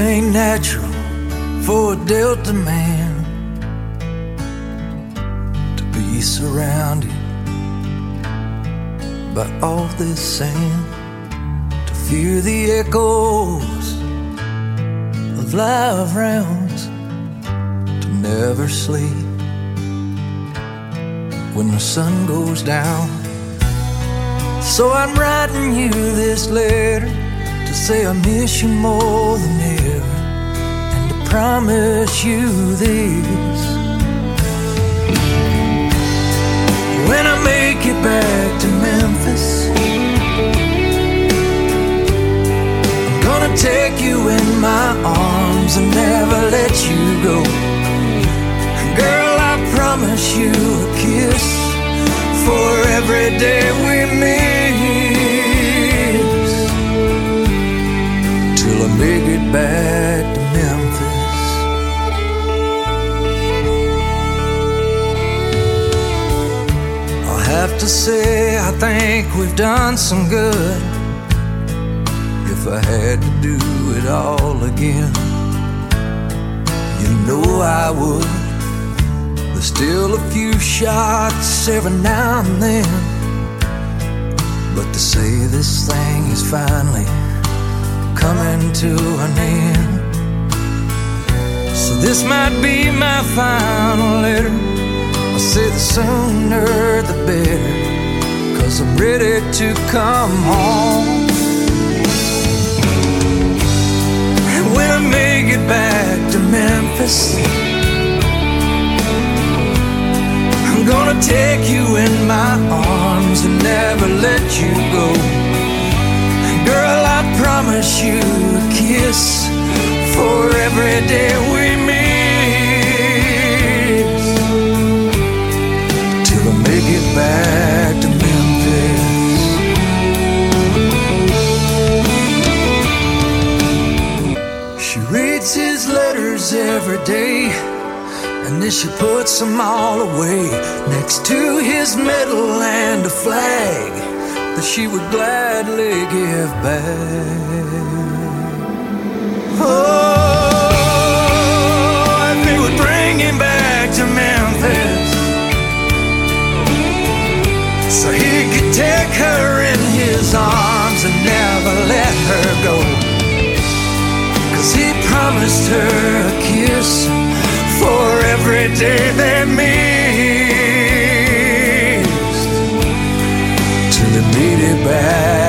ain't natural for a Delta man to be surrounded by all this sand, to fear the echoes of live rounds, to never sleep when the sun goes down. So I'm writing you this letter to say I miss you more than ever, and to promise you this: when I make it back to Memphis, I'm gonna take you in my arms and never let you go. Girl, I promise you a kiss for every day we miss, till I make it back to Memphis. I'll have to say I think we've done some good. If I had to do it all again, you know I would. There's still a few shots every now and then, but to say this thing is finally coming to an end. So this might be my final letter. I say the sooner the better, 'cause I'm ready to come home. And when I make it back to Memphis, I'm gonna take you in my arms and never let you go. Girl, I promise you a kiss for every day we miss, till I make it back to Memphis. She reads his letters every day, and then she puts them all away next to his medal and a flag that she would gladly give back. Oh, if he would bring him back to Memphis, so he could take her in his arms and never let her go, 'cause he promised her a kiss for every day they missed, till they made it back